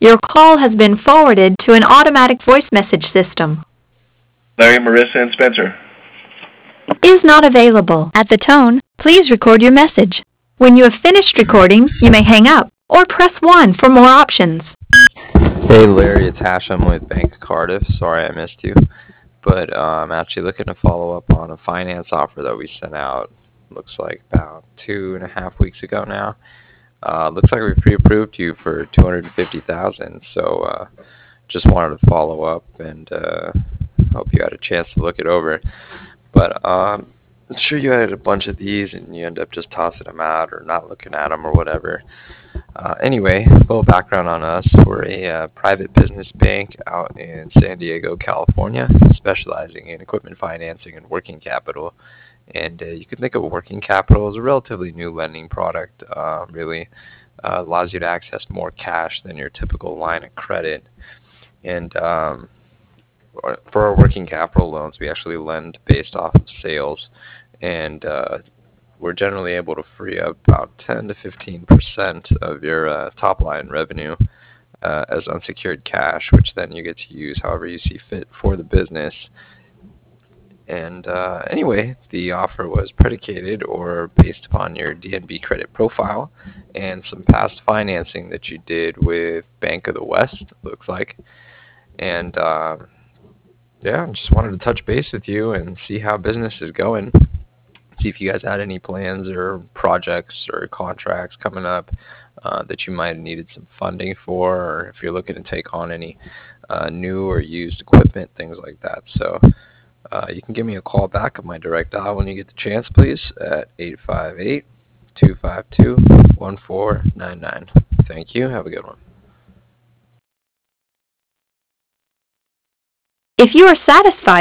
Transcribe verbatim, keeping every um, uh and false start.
Your call has been forwarded to an automatic voice message system. Larry, Marissa, and Spencer. Is not available. At the tone, please record your message. When you have finished recording, you may hang up or press one for more options. Hey Larry, it's Hashem with Bank of Cardiff. Sorry I missed you, but uh, I'm actually looking to follow up on a finance offer that we sent out. Looks like about two and a half weeks ago now. Uh, looks like we pre-approved you for two hundred fifty thousand dollars, so uh, just wanted to follow up and uh, hope you had a chance to look it over. But um, I'm sure you had a bunch of these and you end up just tossing them out or not looking at them or whatever. Uh, anyway, a little background on us. We're a uh, private business bank out in San Diego, California, specializing in equipment financing and working capital. And uh, you can think of working capital as a relatively new lending product. Uh, really uh, allows you to access more cash than your typical line of credit. And um, for our working capital loans, we actually lend based off of sales. And uh, we're generally able to free up about ten to fifteen percent of your uh, top line revenue uh, as unsecured cash, which then you get to use however you see fit for the business. And uh, anyway, the offer was predicated or based upon your D N B credit profile and some past financing that you did with Bank of the West, looks like. And um, yeah, just wanted to touch base with you and see how business is going. See if you guys had any plans or projects or contracts coming up uh, that you might have needed some funding for, or if you're looking to take on any uh, new or used equipment, things like that. So uh, you can give me a call back at my direct dial when you get the chance, please, at eight five eight, two five two, one four nine nine. Thank you. Have a good one. If you are satisfied